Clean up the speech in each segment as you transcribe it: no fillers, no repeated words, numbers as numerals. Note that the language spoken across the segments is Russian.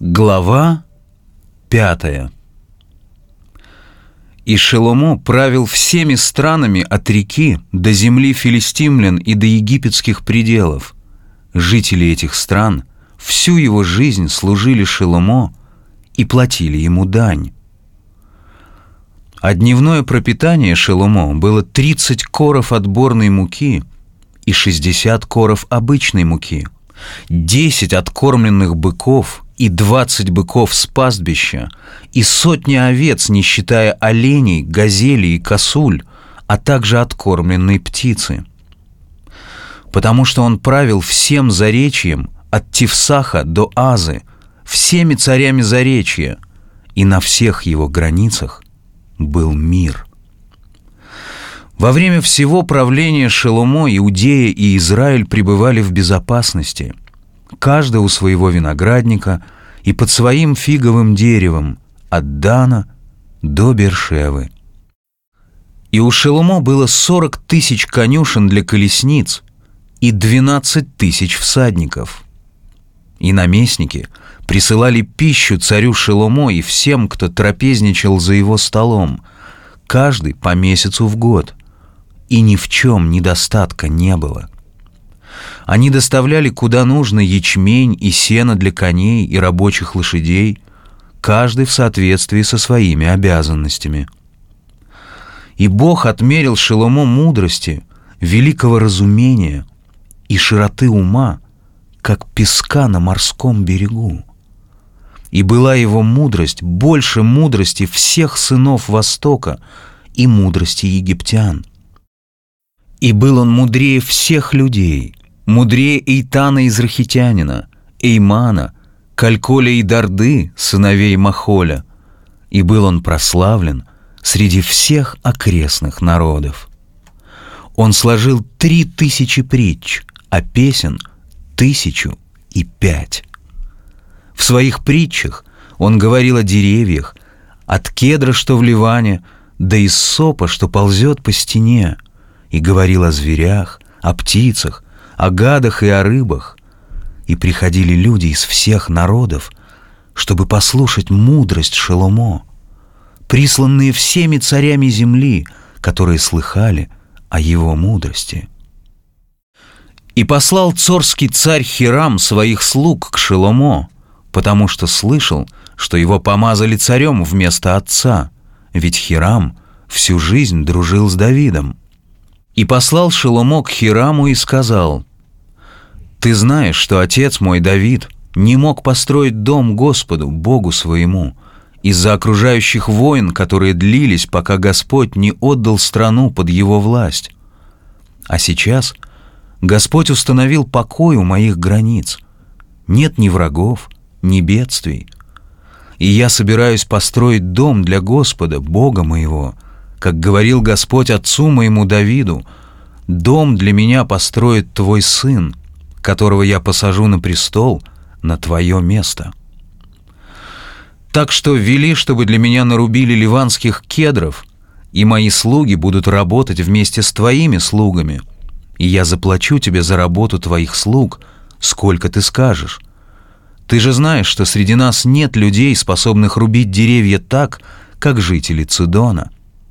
Глава 5. И Шеломо правил всеми странами от реки до земли филистимлян и до египетских пределов. Жители этих стран всю его жизнь служили Шеломо и платили ему дань. А дневное пропитание Шеломо было 30 коров отборной муки и 60 коров обычной муки, 10 откормленных быков и 20 быков с пастбища, и сотни овец, не считая оленей, газелей и косуль, а также откормленной птицы. Потому что он правил всем заречьем от Тифсаха до Азы, всеми царями заречья, и на всех его границах был мир. Во время всего правления Шеломо Иудея и Израиль пребывали в безопасности, каждый у своего виноградника и под своим фиговым деревом, от Дана до Бершевы. И у Шеломо было 40 тысяч конюшен для колесниц и 12 тысяч всадников. И наместники присылали пищу царю Шеломо и всем, кто трапезничал за его столом, каждый по месяцу в год, и ни в чем недостатка не было. Они доставляли куда нужно ячмень и сено для коней и рабочих лошадей, каждый в соответствии со своими обязанностями. И Бог отмерил Шеломо мудрости, великого разумения и широты ума, как песка на морском берегу. И была его мудрость больше мудрости всех сынов Востока и мудрости египтян. И был он мудрее всех людей, мудрее Эйтана Израхитянина, Эймана, Кальколя и Дарды, сыновей Махоля, и был он прославлен среди всех окрестных народов. Он сложил 3000 притч, а песен 1005. В своих притчах он говорил о деревьях, от кедра, что в Ливане, до иссопа, что ползет по стене, и говорил о зверях, о птицах, о гадах и о рыбах. И приходили люди из всех народов, чтобы послушать мудрость Шеломо, присланные всеми царями земли, которые слыхали о его мудрости. И послал цорский царь Хирам своих слуг к Шеломо, потому что слышал, что его помазали царем вместо отца, ведь Хирам всю жизнь дружил с Давидом. И послал Шеломо к Хираму и сказал: «Ты знаешь, что отец мой Давид не мог построить дом Господу, Богу своему, из-за окружающих войн, которые длились, пока Господь не отдал страну под его власть. А сейчас Господь установил покой у моих границ. Нет ни врагов, ни бедствий. И я собираюсь построить дом для Господа, Бога моего, как говорил Господь отцу моему Давиду: дом для меня построит твой сын, которого я посажу на престол, на твое место. Так что вели, чтобы для меня нарубили ливанских кедров, и мои слуги будут работать вместе с твоими слугами, и я заплачу тебе за работу твоих слуг, сколько ты скажешь. Ты же знаешь, что среди нас нет людей, способных рубить деревья так, как жители Цидона».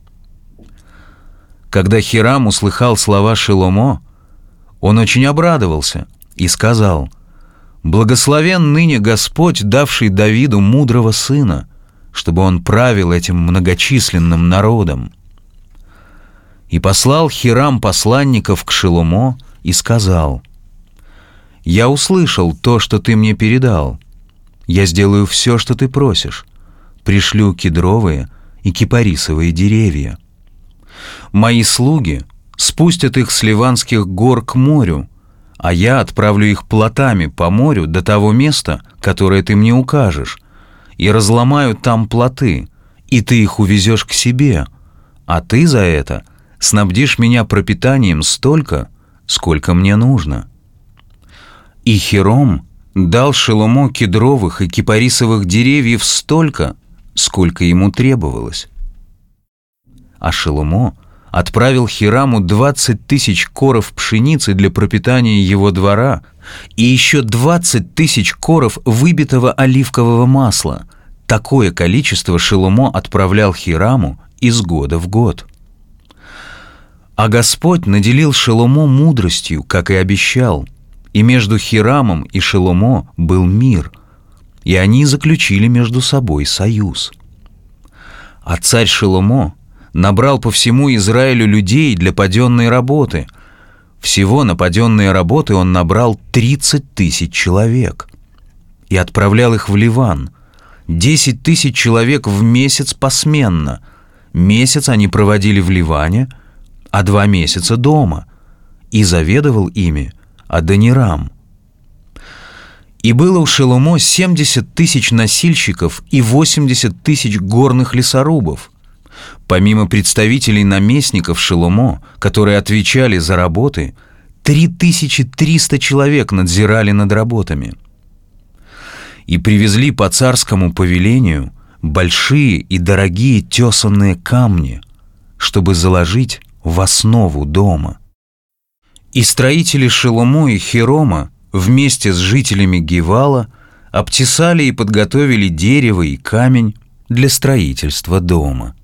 Когда Хирам услыхал слова Шеломо, он очень обрадовался и сказал: «Благословен ныне Господь, давший Давиду мудрого сына, чтобы он правил этим многочисленным народом». И послал Хирам посланников к Шеломо и сказал: «Я услышал то, что ты мне передал. Я сделаю все, что ты просишь. Пришлю кедровые и кипарисовые деревья. Мои слуги спустят их с Ливанских гор к морю, а я отправлю их плотами по морю до того места, которое ты мне укажешь, и разломаю там плоты, и ты их увезешь к себе, а ты за это снабдишь меня пропитанием столько, сколько мне нужно». И Хирам дал Шеломо кедровых и кипарисовых деревьев столько, сколько ему требовалось. А Шеломо отправил Хираму 20 тысяч коров пшеницы для пропитания его двора и еще 20 тысяч коров выбитого оливкового масла. Такое количество Шеломо отправлял Хираму из года в год. А Господь наделил Шеломо мудростью, как и обещал, и между Хирамом и Шеломо был мир, и они заключили между собой союз. А царь Шеломо набрал по всему Израилю людей для паденной работы. Всего на паденные работы он набрал 30 тысяч человек и отправлял их в Ливан. 10 тысяч человек в месяц посменно. Месяц они проводили в Ливане, а 2 месяца дома, и заведовал ими Адонирам. И было у Шеломо 70 тысяч носильщиков и 80 тысяч горных лесорубов. Помимо представителей наместников Шеломо, которые отвечали за работы, 3300 человек надзирали над работами. И привезли по царскому повелению большие и дорогие тесанные камни, чтобы заложить в основу дома. И строители Шеломо и Хирома вместе с жителями Гивала обтесали и подготовили дерево и камень для строительства дома.